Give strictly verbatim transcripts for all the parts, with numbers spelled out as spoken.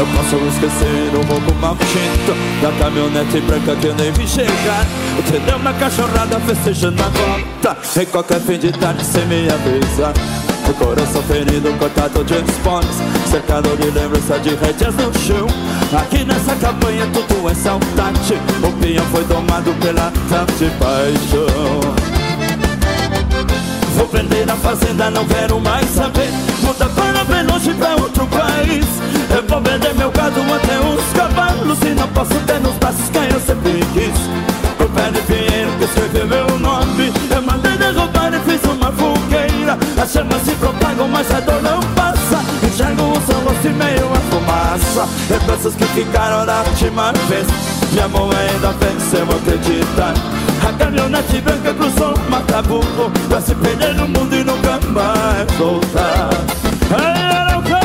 Não posso esquecer o roubo mal tinto da caminhonete branca que eu nem vi chegar. O pneu na cachorrada festejando a volta em qualquer fim de tarde sem me avisar. O coração ferido, cortado de esportes, cercado de lembrança de rédeas no chão. Aqui nessa campanha tudo é saudade. O peão foi domado pela tal de paixão. Vou prender na fazenda, não quero mais saber. Muda para bem longe, pra outro país. Eu vou vender meu gado até os cavalos e não posso ter nos braços quem eu sempre quis. O pé de pinheiro que escreveu meu nome, eu mandei derrubar e fiz uma fogueira. As chamas se propagam, mas a dor não passa. Enxergo o seu rosto e meio a fumaça. Lembranças que ficaram da última vez. Minha mão ainda venceu acreditar. A caminhonete branca cruzou o Mataburro pra se perder no mundo e nunca mais voltar. Ei, Arauca!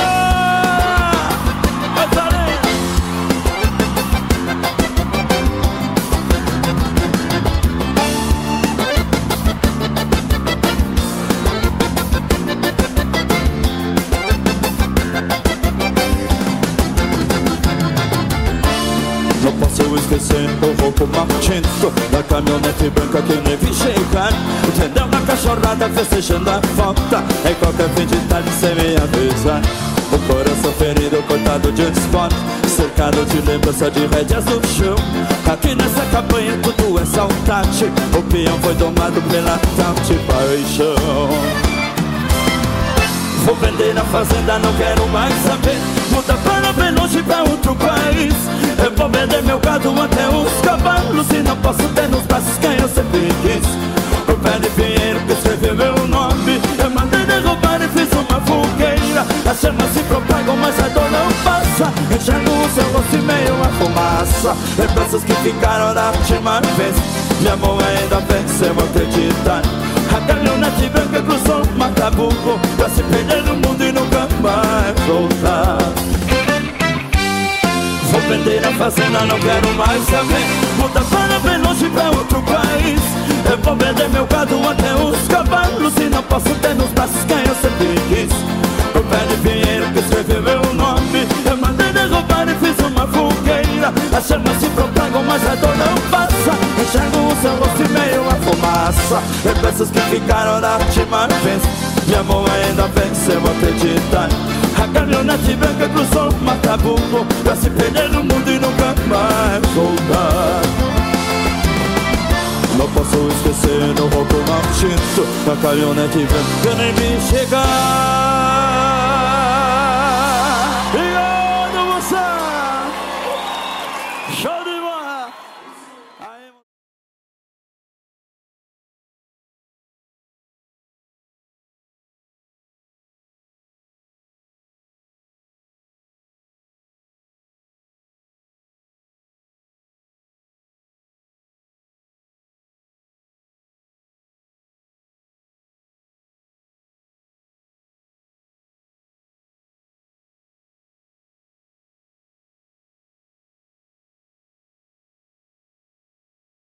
Vai, Tareia! Não posso esquecer o roubo mal tinto da caminhonete branca que eu nem vi chegar. O pneu na cachorrada festejando a volta em qualquer fim de tarde sem me avisar. O coração ferido, cortado de esporte, cercado de lembrança de rédeas no chão. Aqui nessa campanha tudo é saudade. O peão foi domado pela tal de paixão. Vou vender na fazenda, não quero mais saber. Muda para bem longe, pra outro país. Eu vou vender meu gado até os cavalos e não posso ter nos braços quem eu sempre quis. O pé de pinheiro que escreveu meu nome, eu mandei derrubar e fiz uma fogueira. As chamas se propagam, mas a dor não passa. Enxergo o seu rosto e meio a fumaça. Lembranças que ficaram da última vez. Minha mão ainda venceu acreditar. A caminhonete branca cruzou o Mataburro pra se perder no mundo e nunca mais voltar. Vou vender a fazenda, não quero mais saber. Muda para bem longe, pra outro país. Eu vou vender meu gado até os cavalos e não posso ter nos braços quem eu sempre quis. O pé de pinheiro que escreveu meu nome, eu mandei derrubar e fiz uma fogueira. As chamas se propagam, mas a dor não passa. Enxergo o seu rosto e meio a fumaça. Lembranças que ficaram da última vez. Minha mão ainda venceu acreditar. A caminhonete branca cruzou o Mataburro pra se perder no mundo e nunca mais voltar. Não posso esquecer o roubo mal tinto da caminhonete branca nem me chegar.